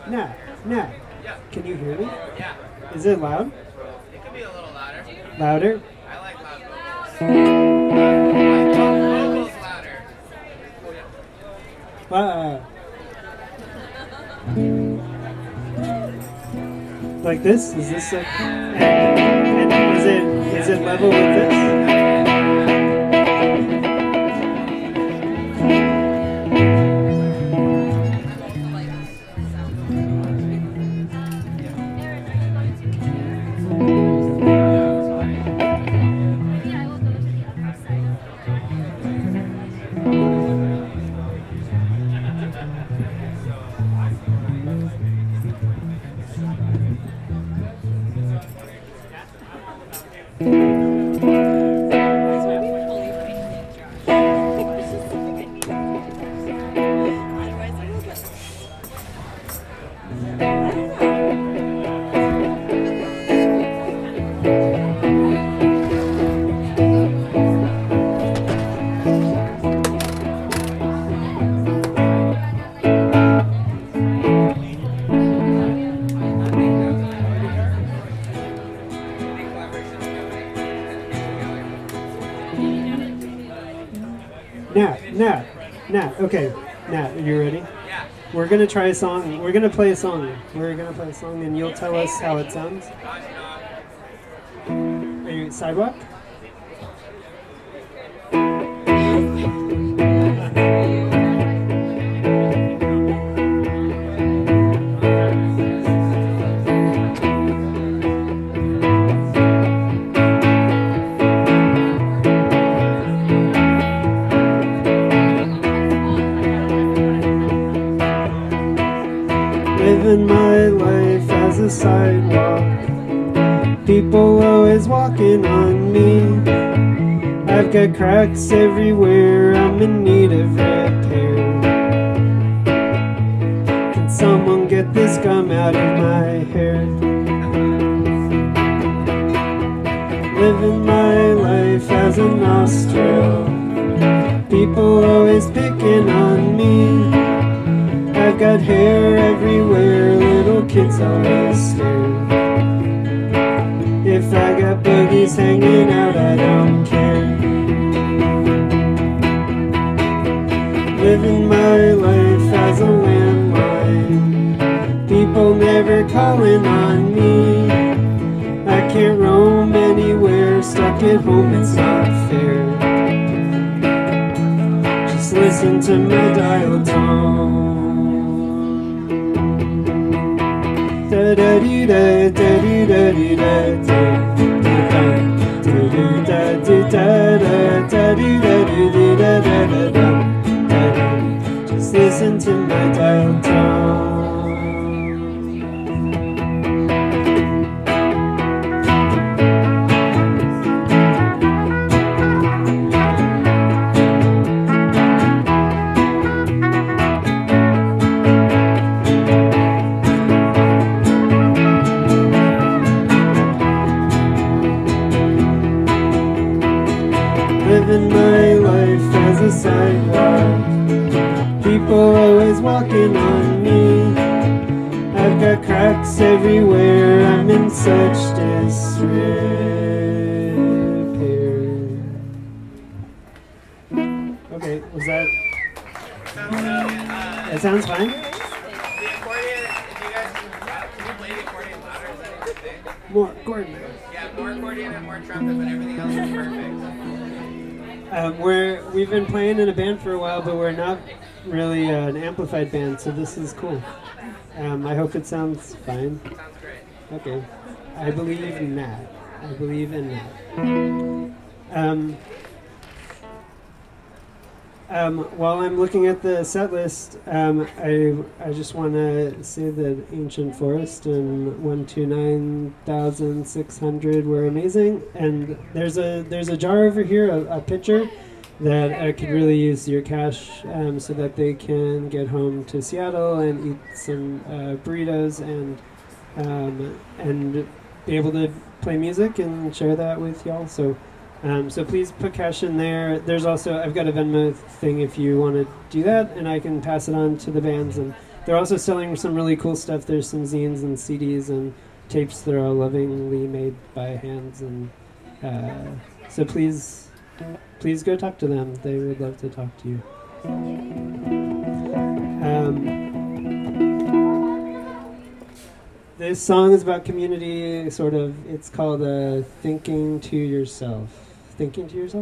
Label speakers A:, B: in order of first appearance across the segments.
A: Nat, Nat,
B: Yeah.
A: can you hear me?
B: Yeah.
A: Is it loud?
B: It could be a little louder.
A: Louder?
B: I like loud vocals. Vocals louder.
A: Like this? Is this and is it level with this? Nat, okay. Nat, are you ready?
B: Yeah.
A: We're gonna try a song. We're gonna play a song. We're gonna play a song, and you'll tell us how it sounds. Are you sidewalk? Living my life as a sidewalk. People always walking on me. I've got cracks everywhere, I'm in need of repair. Can someone get this gum out of my hair? Living my life as a nostril. People always picking on me. I've got hair everywhere, little kids always stare. If I got boogies hanging out, I don't care. Living my life as a landmine. People never calling on me. I can't roam anywhere, stuck at home, it's not fair. Just listen to my dial tone. Da da dee da da dee da dee da da. Just listen to my dial tone. Living my life as a sidewalk. People always walking on me. I've got cracks everywhere, I'm in such disrepair. Okay, was that? That sounds fine?
B: The accordion, if you guys can you play the accordion louder? Is that a good thing?
A: More accordion.
B: Yeah, more accordion and more trumpet, but everything else is perfect.
A: We've been playing in a band for a while, but we're not really an amplified band, so this is cool. I hope it sounds fine.
B: Sounds great.
A: Okay. I believe in that. I believe in that. While I'm looking at the set list, I just want to say that Ancient Forest and 129,600 were amazing. And there's a jar over here, a pitcher, that I could really use your cash so that they can get home to Seattle and eat some burritos and be able to play music and share that with y'all. So please put cash in there. There's also, I've got a Venmo thing if you want to do that, and I can pass it on to the bands. And they're also selling some really cool stuff. There's some zines and CDs and tapes that are all lovingly made by hands, and so please go talk to them. They would love to talk to you. This song is about community, sort of. It's called Thinking to Yourself. Thinking to yourself?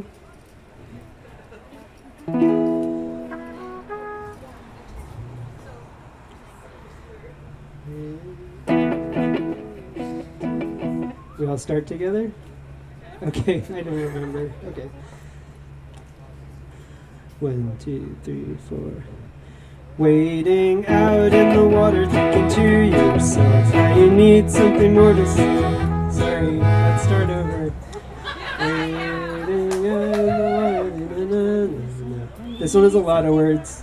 A: We all start together? Okay, I don't remember. Okay. 1, 2, 3, 4. Waiting out in the water, thinking to yourself how you need something more to say. Sorry, let's start over. Waiting out in the water. This one has a lot of words.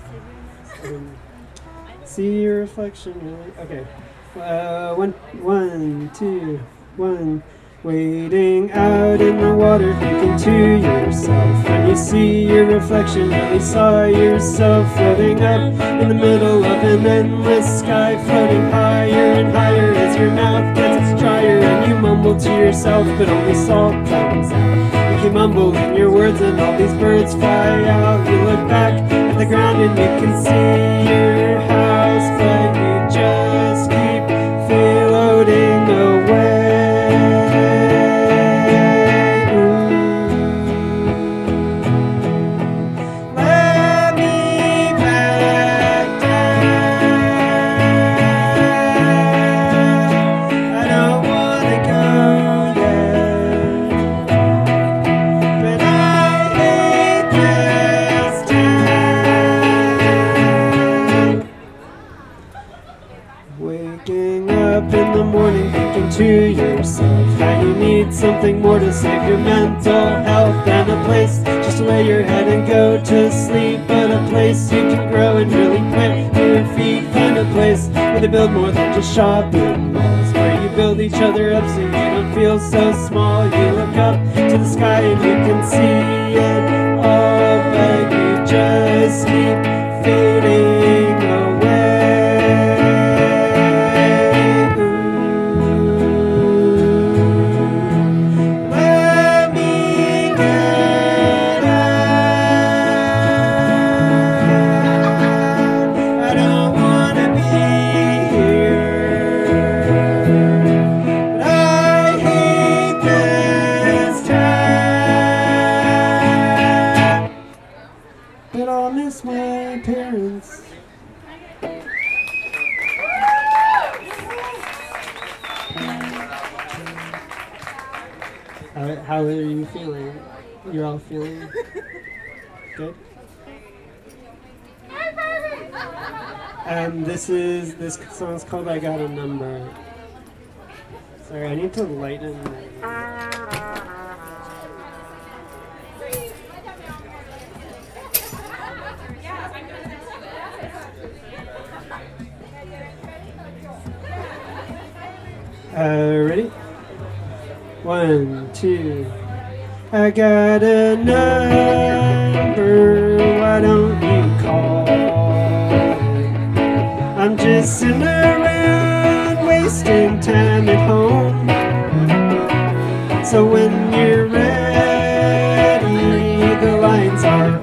A: See your reflection, really? Okay. 1, 2, 1. Waiting out in the water, thinking to yourself when you see your reflection, you saw yourself floating up in the middle of an endless sky, floating higher and higher as your mouth gets drier, and you mumble to yourself, but only salt comes out. You keep mumbling your words and all these birds fly out. You look back at the ground and you can see your house, but you just keep floating away. To yourself how you need something more to save your mental health than a place just to lay your head and go to sleep, but a place you can grow and really plant your feet. Find a place where they build more than just shopping malls, where you build each other up so you don't feel so small. You look up to the sky and you can see it all, but you just keep fading away. How are you feeling? You're all feeling good? This song's called I Got a Number. Sorry, I need to lighten ready? 1, 2. I got a number, why don't you call? I'm just sitting around wasting time at home. So when you're ready, the lines are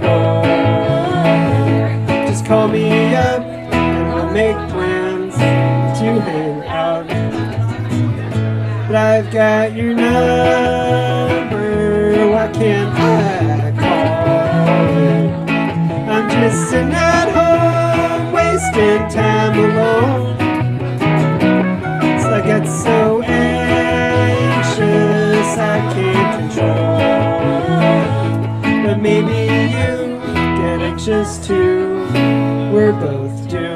A: on. Just call me up and we'll make plans to hang out. But I've got your number, why can't I call? I'm just sitting at home, wasting time alone. So I get so anxious I can't control. But maybe you get anxious too, we're both doomed.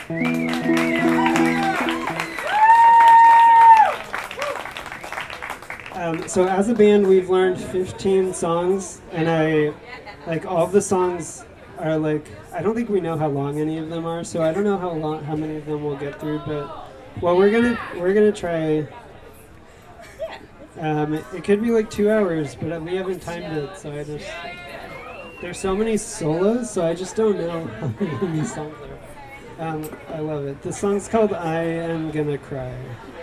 A: So as a band, we've learned 15 songs, and all of the songs are like, I don't think we know how long any of them are, so I don't know how many of them we'll get through, but, well, we're gonna try. It could be like 2 hours, but we haven't timed it, so there's so many solos, so I just don't know how many songs there are. I love it. The song's called I Am Gonna Cry.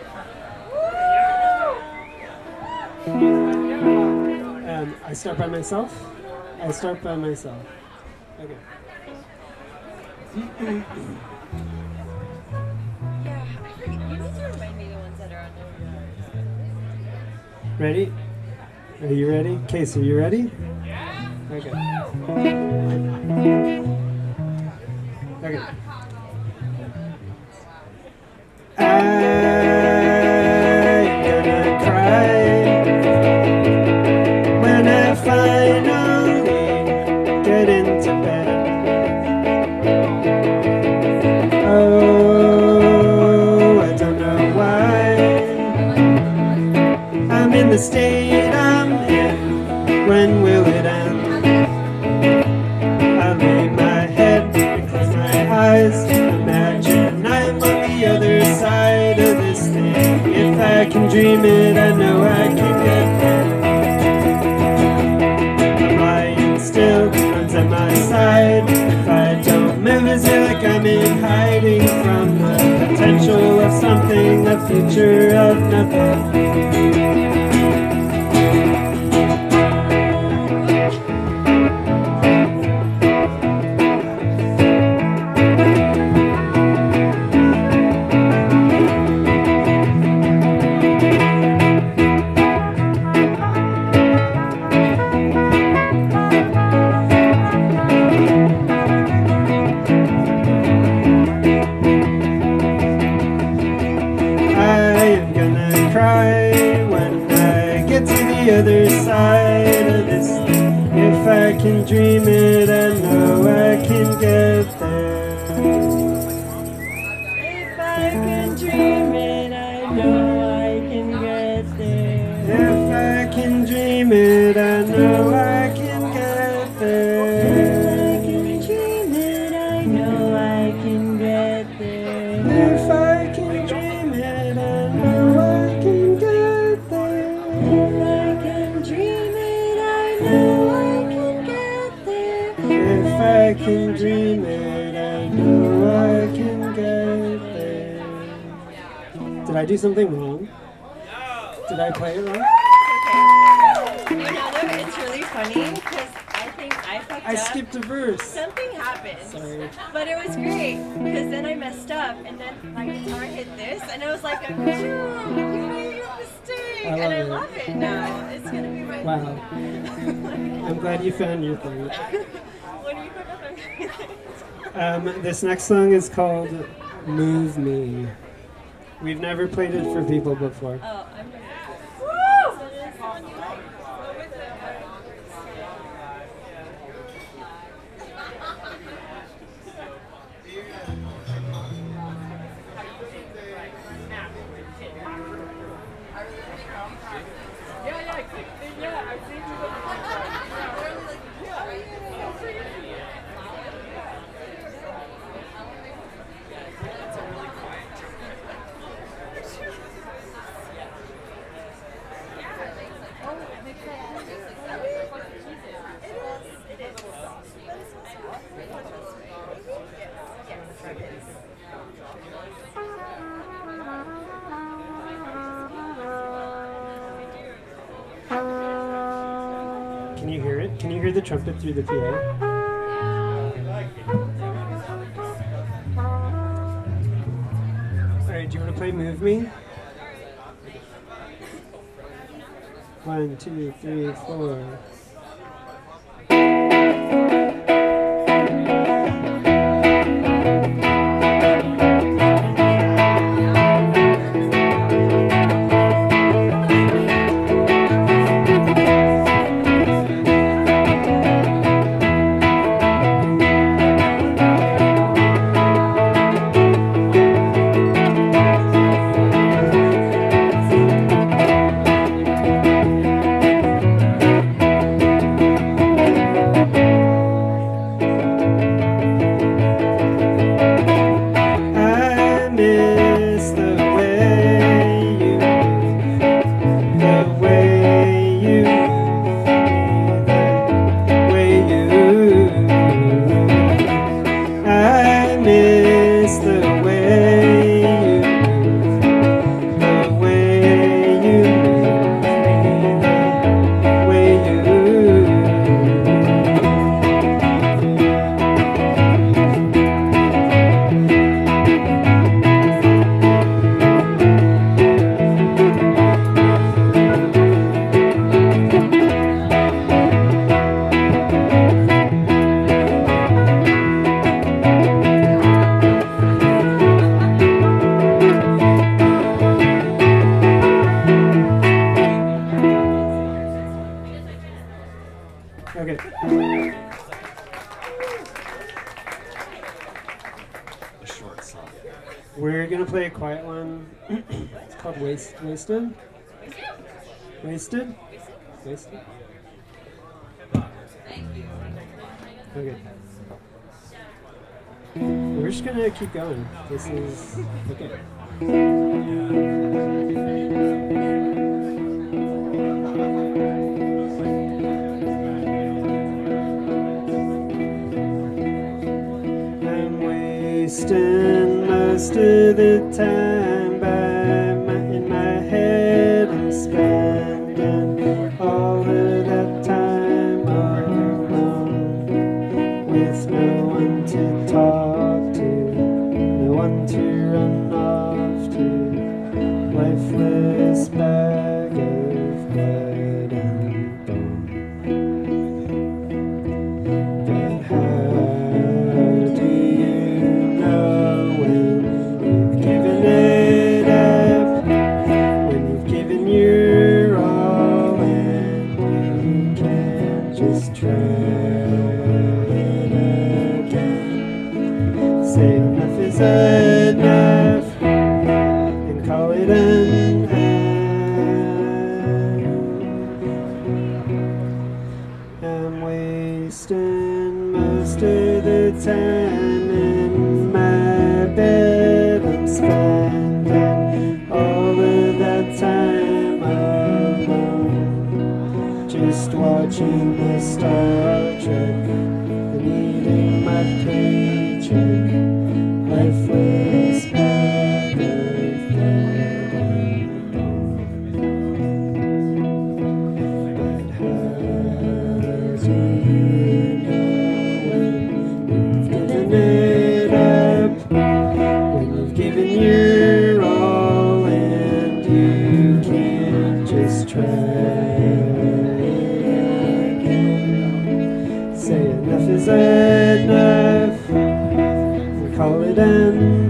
A: I start by myself? I start by myself. Okay.
C: Yeah, I forget. You need to remind me the ones that are on there.
A: Ready? Are you ready? Case, are you ready? Okay. Okay. I'm gonna cry when I finally get into bed. Oh, I don't know why I'm in the state I'm in. When will it end? I lay my head and close my eyes. Imagine I'm on the other side of this thing. If I can dream it, I know I can get there. I'm lying still, arms at my side. If I don't move, is it like I'm in hiding from the potential of something, the future of nothing? The other side of this. If I can dream it, I know I can get there.
C: If I can dream it, I know I can get there.
A: If I can dream it, I know I can get there.
C: If I can dream it, I know I can get there.
A: If I can dream it, I know I can get there.
C: If I can dream it, I know I can get there.
A: If I can dream it, I know I can get there. Did I do something wrong? Did I play it wrong?
C: You know, though, it's really funny because I think I fucked
A: I
C: up.
A: skipped a verse.
C: Something happened.
A: Sorry.
C: But it was great because then I messed up and then my guitar hit this and I was like, you made a mistake. And I love it now. It's going to be my
A: Wow. I'm glad you found your thing.
C: What do you put up?
A: This next song is called Move Me. We've never played it for people before.
C: Oh, I'm going to.
A: Can you hear it? Can you hear the trumpet through the PA? Alright, do you want to play Move Me? 1, 2, 3, 4. We're gonna play a quiet one. It's called Wasted. Wasted? Wasted? Okay. We're just gonna keep going. This is okay. I'm wasting most of the time in my head. I'm spending all of that time alone with no one to talk to, no one to run off to. Lifeless bag of blood and bone. But how do you know when you've given it up? When you've given your all and you can't just try it again? Say enough is enough and call it an end. I'm wasting most of the time in my bed. I'm spending all of that time alone, just watching the Star Trek and eating my paycheck. Lifeless bag of blood and bone. But how do you know when you've given it up? When you've given your all and you can't just try it again? Say enough is enough. Call it an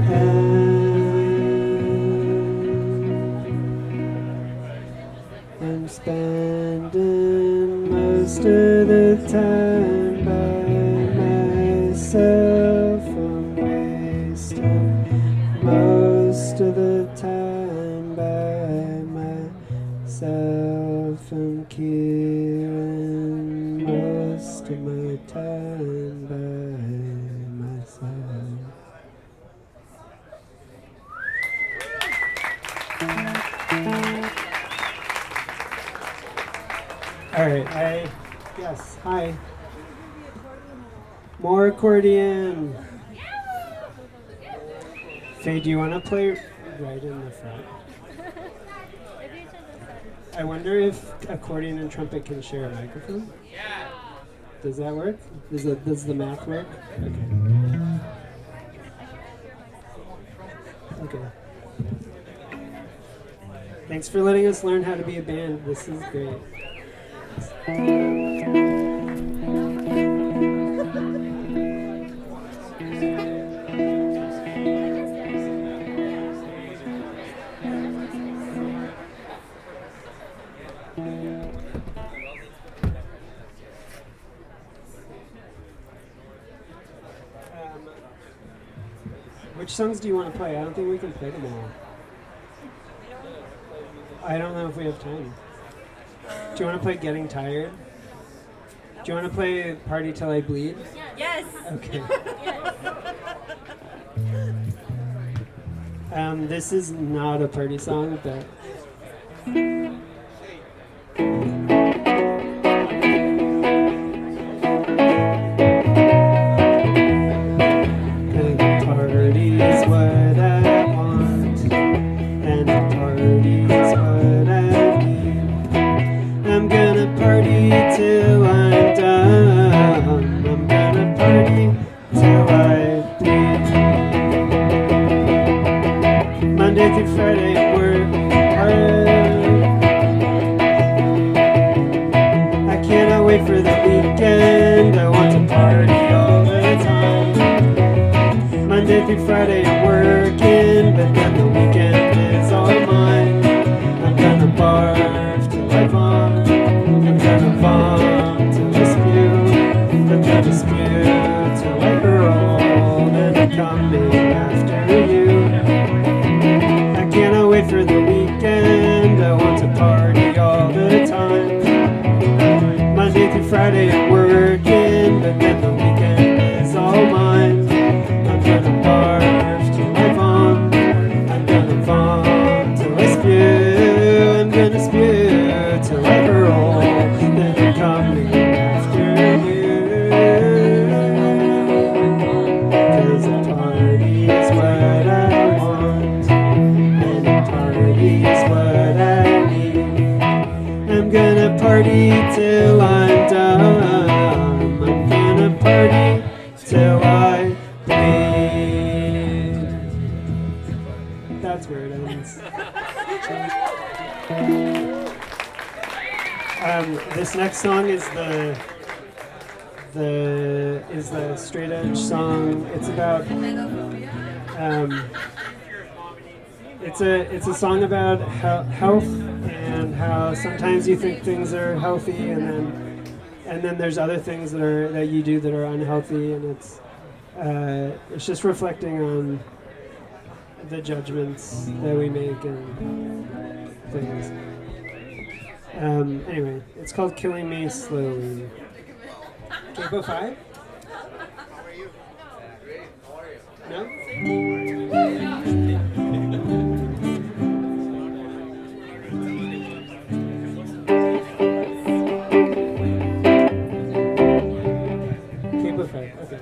A: end. I'm spending most of the time by myself. I'm wasting most of the time by myself. I'm killing most of my time by myself. All right, yes, hi. More accordion. Faye, do you want to play right in the front? I wonder if accordion and trumpet can share a microphone?
B: Yeah.
A: Does that work? Does the math work? Okay. Okay. Thanks for letting us learn how to be a band. This is great. Which songs do you want to play? I don't think we can play them all. I don't know if we have time. Do you want to play Getting Tired? Do you want to play Party Till I Bleed?
C: Yes.
A: Okay. This is not a party song, but... Party's what I want, and party's what I need. I'm gonna party till I'm done. I'm gonna party till I bleed. Monday through Friday at work hard. I cannot wait for the weekend. I want to party all the time. Monday through Friday I'm working, but then the weekend is all mine. I'm gonna barf till I vomit. I'm gonna vomit till I spew. I'm gonna spew till I hurl. Then I'm coming after you. that's where it ends. This next song is the straight edge song. It's about it's a song about health and how sometimes you think things are healthy and then there's other things that you do that are unhealthy, and it's just reflecting on the judgments that we make and things. Anyway, it's called Killing Me Slowly. Capo 5? No? Capo 5, okay.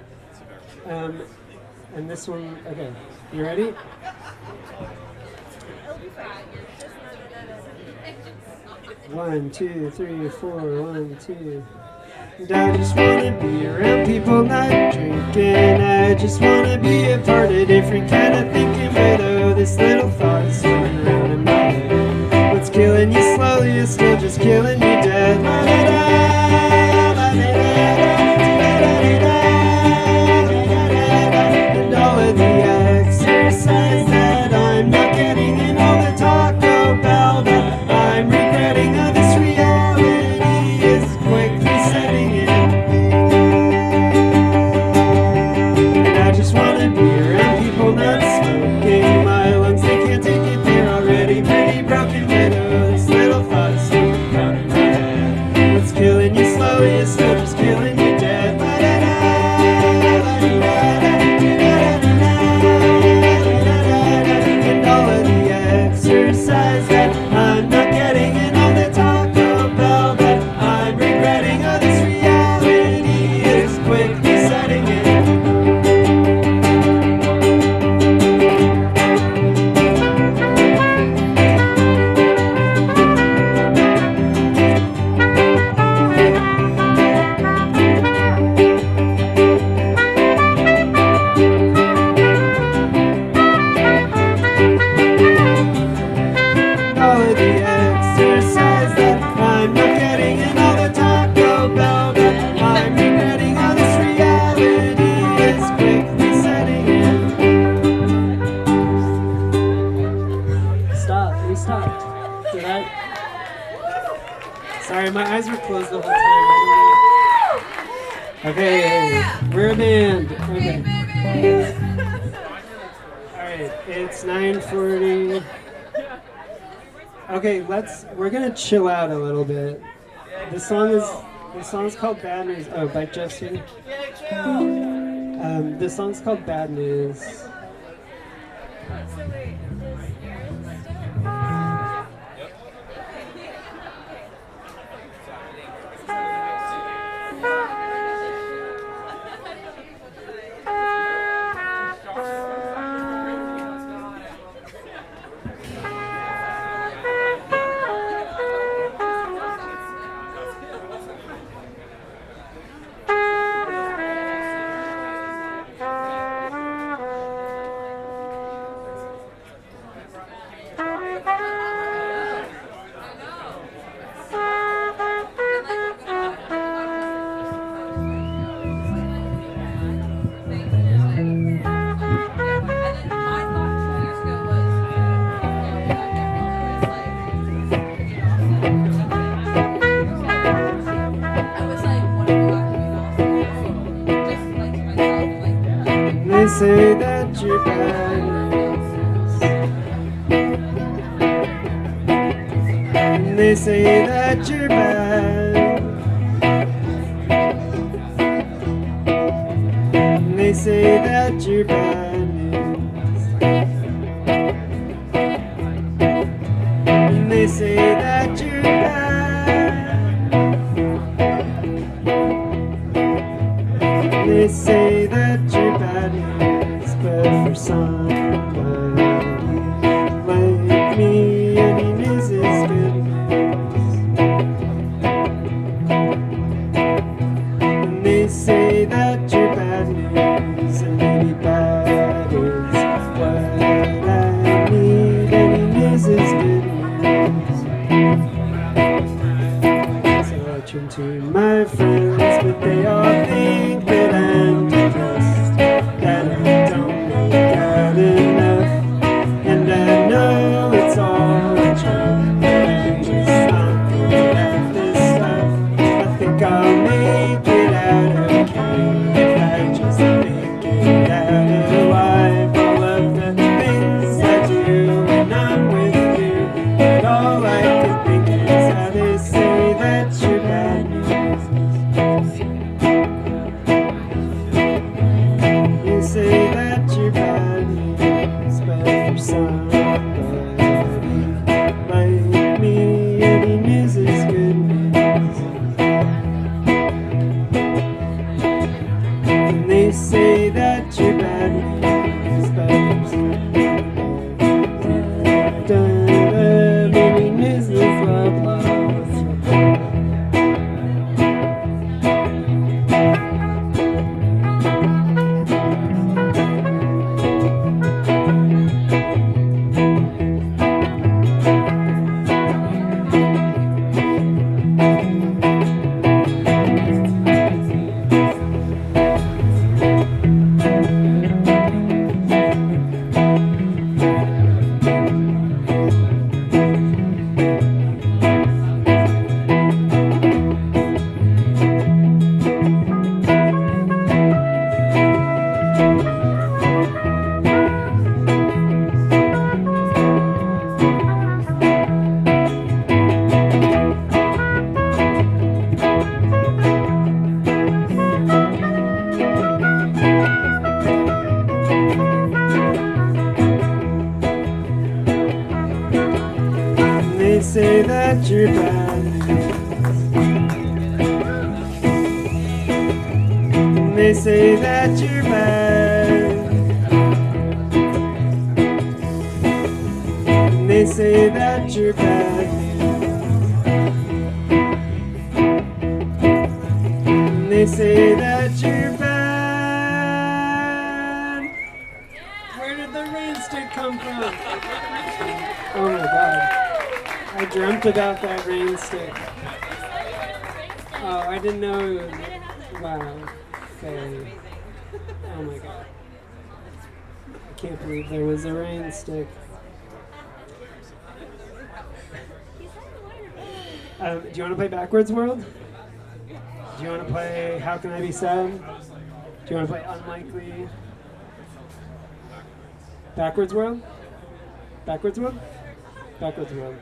A: And this one, okay. You ready? One, two, three, four, 1, 2. And I just wanna be around people not drinking. I just wanna be a part of different kind of thinking. But oh, this little thought is swimming around in my head. What's killing you slowly is still just killing you dead. La da da, la da da, and all of the exercise that I'm not getting, and all the Taco Bell that I'm regretting. Oh, this reality is quickly setting in. And I just wanna be around people not smoking. My lungs, they can't take it, they're already pretty broken. But oh, this little thought is still out in my head. What's killing you slowly is still just killing you dead. La da da, la da da, and all of the exercise that I'm not getting, and all the Taco Bell that I'm regretting. Oh, this reality is quickly setting in. All of the exercise that I'm not getting, and all the Taco Bell that I'm regretting. Oh, this reality is quickly setting in. Stop. We stopped. Did I? Sorry, my eyes were closed the whole time. I don't know. Okay, we're a band. Okay. Alright, it's 9:40. Okay, we're gonna chill out a little bit. This song's called Bad News. Oh, Bike Jesse. This song's called Bad News.
C: So wait,
A: They say that you're bad. And they say that you're bad. And they say that you're bad news. And they say that you're bad. They say that you're bad news, but for somebody like me, any news is good news. And they say that you're bad news, and maybe bad is what I Maybe miss this love lost. They say that you're bad. They say that you're bad. They say that you're bad. They say that you're bad. Where did the rain stick come from? Oh my god. I dreamt about that rain stick. Oh, I didn't know it was. Wow. Okay. Oh my god. I can't believe there was a rain stick. Do you want to play Backwards World? Do you want to play How Can I Be Sad? Do you want to play Unlikely? Backwards World? Backwards World? Backwards World.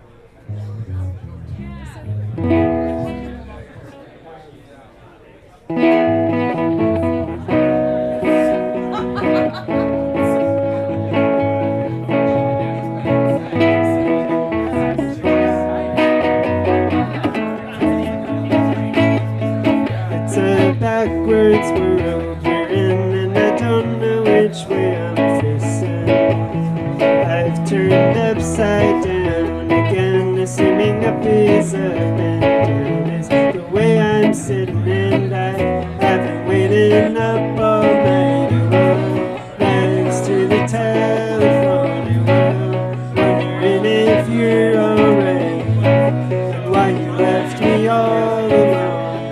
A: It's a backwards world we're in, and I don't know which way I'm facing. I've turned upside down again, assuming up is up and down is the way I'm sitting, and I haven't waited up all night. Next to the telephone, wondering if you're alright, and why you left me all alone.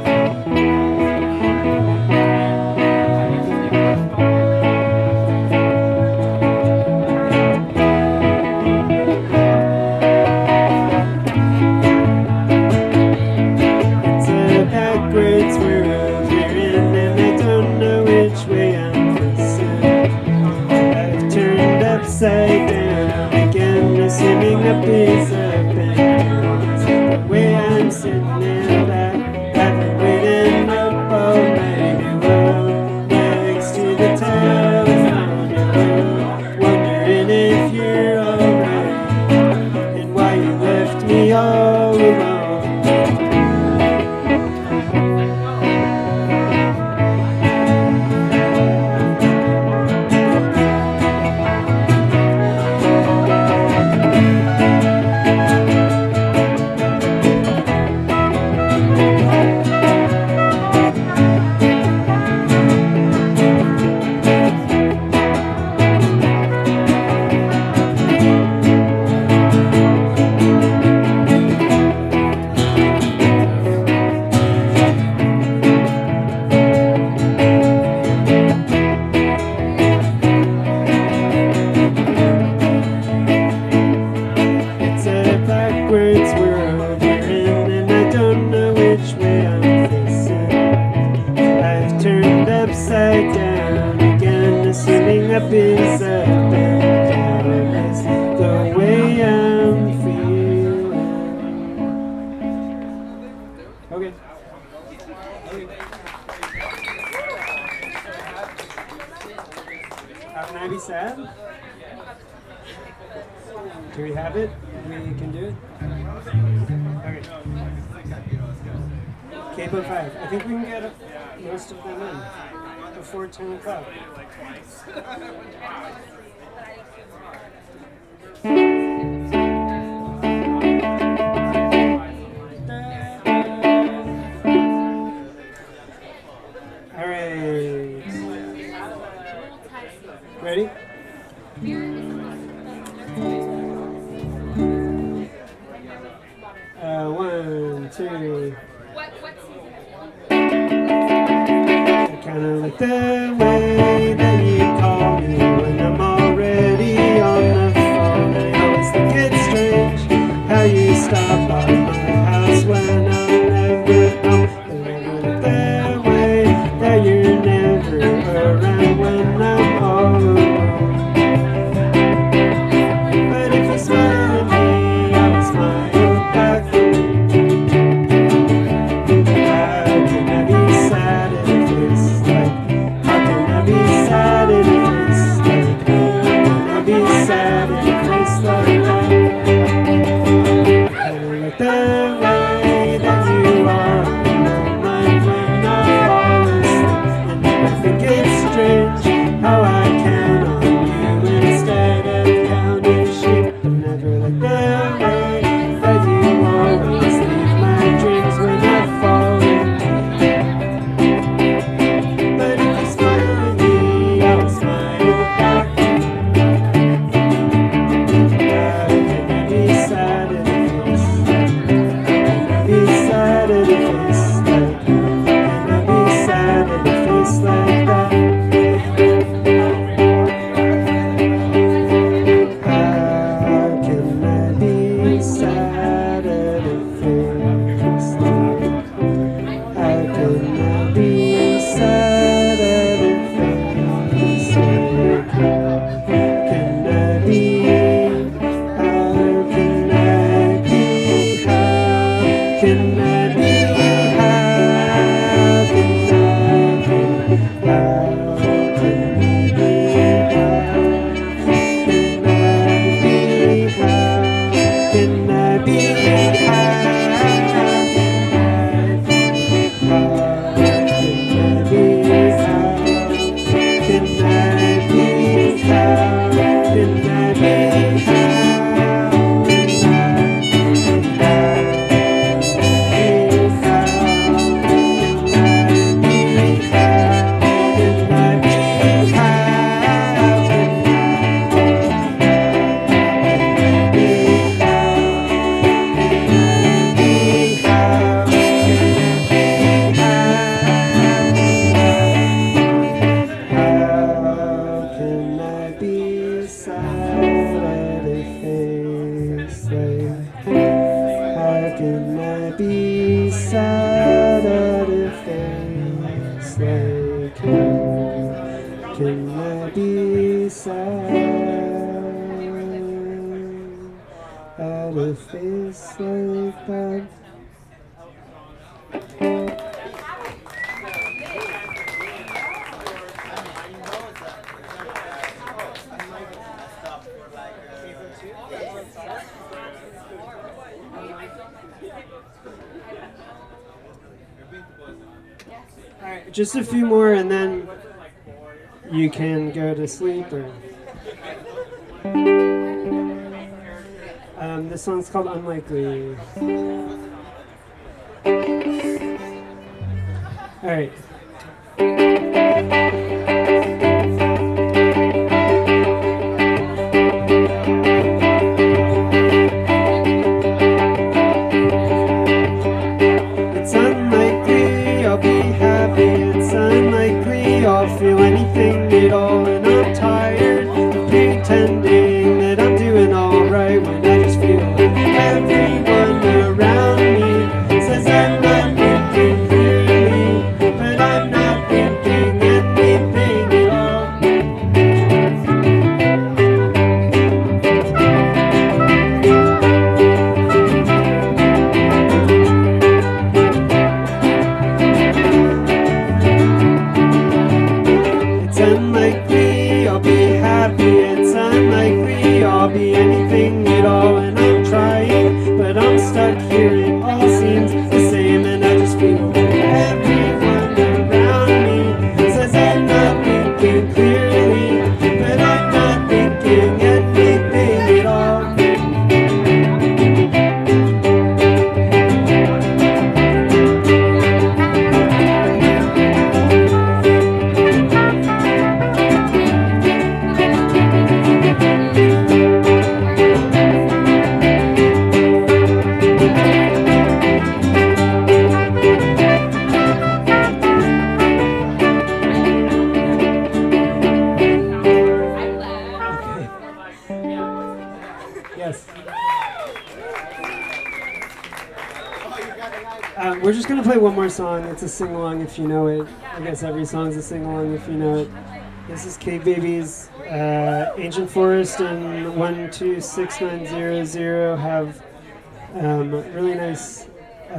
A: Upside down again, assuming a piece up and down is the way I'm sitting, and I haven't waited up all night. Next to the telephone, wondering if you're alright, and why you left me all alone. Upside down again, assuming up is up and down is the way I'm feeling. Okay. How can I be sad? Do we have it? We can do it? Okay. Capo 5. I think we can get most of them in before 10 o'clock. season 2.
D: What season?
A: I kind of like the way that you call me when I'm already on the phone. I always think it's strange how you stop by my house when I'm never home. I like the way that you're never around when I'm all alone. But if you smile at me, I will smile back. How can I be sad if it's like? How can I be sad if it's like? How can I be sad if it's like that? Kinda like the way that you are on my mind when I fall asleep, and I think it's strange how I count on you instead of counting sheep. I'm never like the way that you always leave my dreams when I fall in. But if you smile at me, I will smile back. How can I be sad if it's like? Be sad if it's like? Can I be sad if it's like that? How can I be sad if it's like? How can I be sad if it's like? Can I be? How can I be? How can I be? How can I be? How can I be? How can I be sad if it's like? How can I be sad if it's like? Can I be sad if it's like that? Alright, just a few more and then you can go to sleep. Or this song's called Unlikely. Alright. It's unlikely I'll be happy. It's unlikely I'll feel anything at all. And I'm tired of pretending that I'm doing alright when I just feel like everyone around me says I'm not thinking clearly. But I Yes. We're just going to play one more song. It's a sing-along if you know it. I guess every song's a sing-along if you know it. This is Cave Babies. Ancient Forest and 126900 have really nice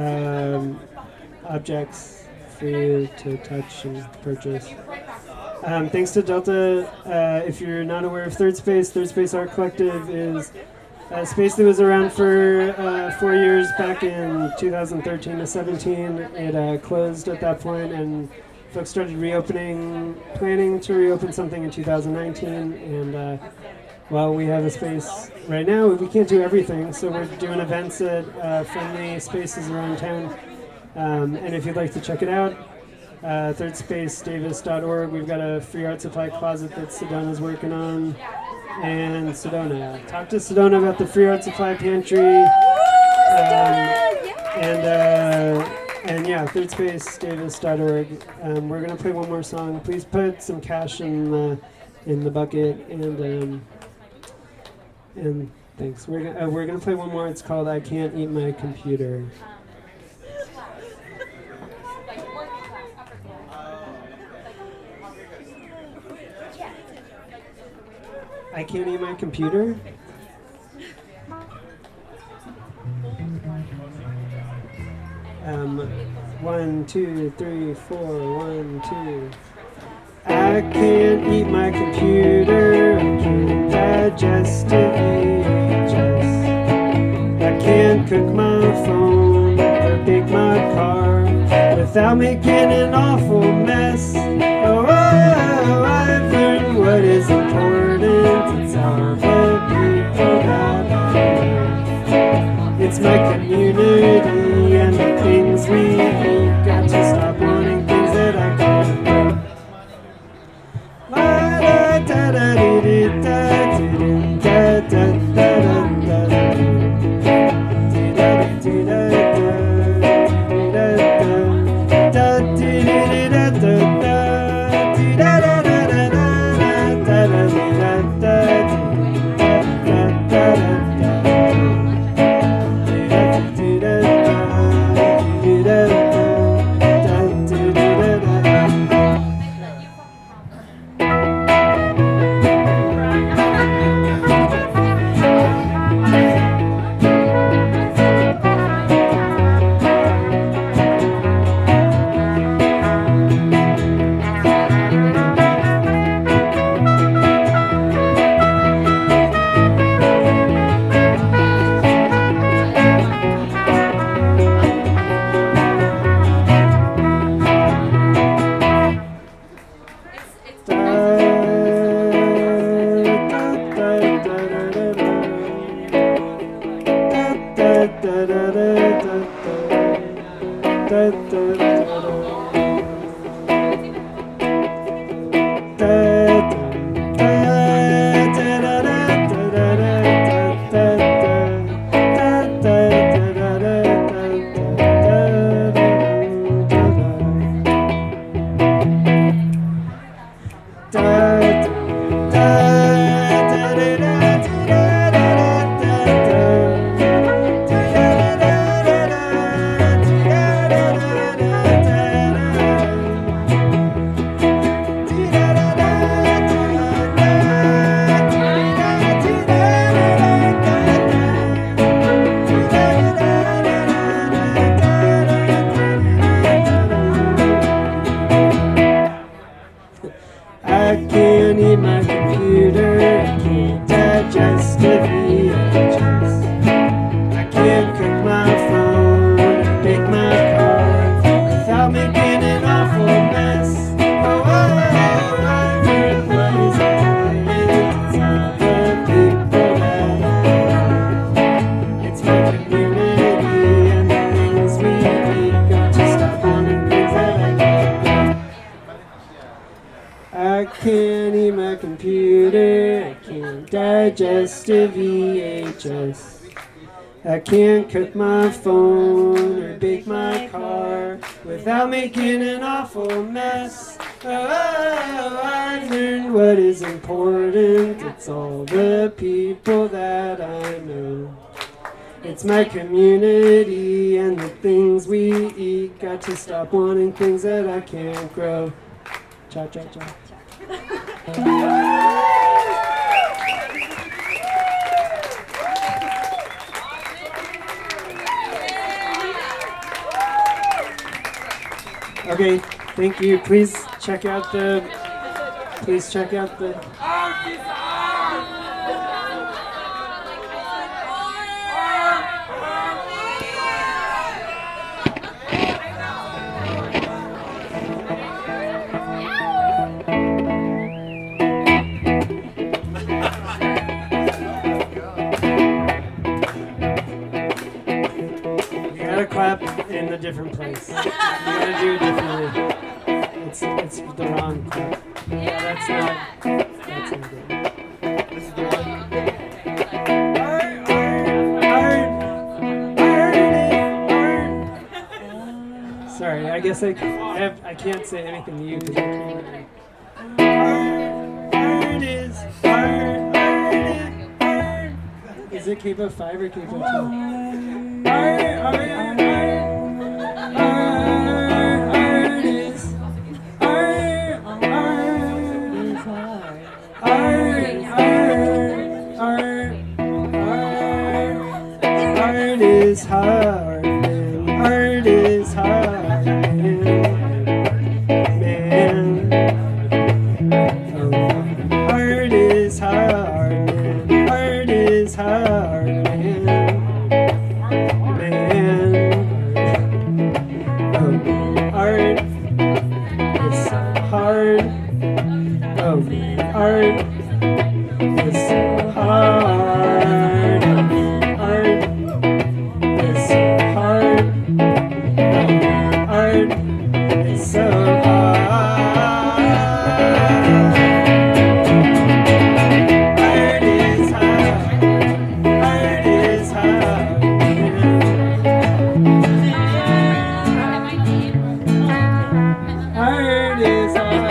A: objects for you to touch and purchase. Thanks to Delta. If you're not aware of Third Space Art Collective is a space that was around for 4 years back in 2013 to 17. It closed at that point, and folks started planning to reopen something in 2019. And while we have a space right now, we can't do everything, so we're doing events at friendly spaces around town. And if you'd like to check it out, thirdspacedavis.org. We've got a free art supply closet that Sedona's working on. And Sedona. Talk to Sedona about the free art supply pantry. And yeah, thirdspacedavis.org. We're gonna play one more song. Please put some cash in the bucket, and thanks. We're gonna play one more. It's called "I Can't Eat My Computer." I can't eat my computer. 1, 2, 3, 4, 1, 2. I can't eat my computer. I can't digest a VHS. I can't cook my phone or bake my car without making an awful mess. Oh, I've learned what is important. It's our people that matter. It's my community and the things we eat. Got to stop wanting things that I can't do. Digest a VHS. I can't cook my phone or bake my car without making an awful mess. Oh, I've learned what is important. It's all the people that I know. It's my community and the things we eat. Got to stop wanting things that I can't grow. Cha cha cha. Okay, thank you. Please check out the. You gotta clap in a different place. You gotta do it differently. It's the wrong clap. Yeah, that's not good. This is the one. Sorry, I guess I can't say anything to you because I can't. Is it capo 5 or capo 2? Art is hard, man. Art is hard, man. Oh, art is hard, man. Art is hard, man. Oh, art is hard. Oh, art is hard. Art is hard. Art is so hard. Art is hard. Art is hard. Art is hard.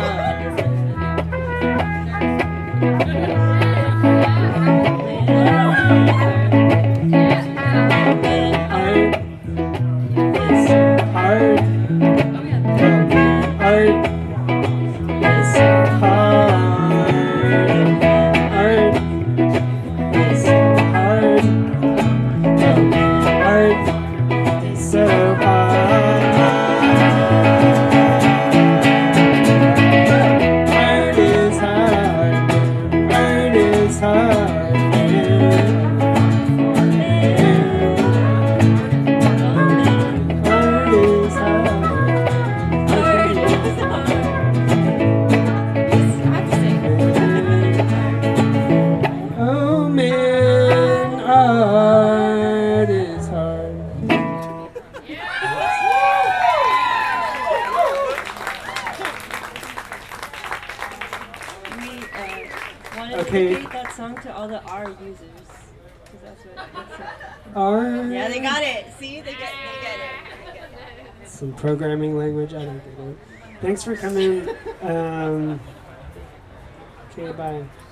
A: Okay.
C: Dedicate that song to all the R users. 'Cause that's what.
A: R.
C: Yeah, they got it. See, they get it.
A: Some programming language. I don't get it. Thanks for coming. Okay, bye.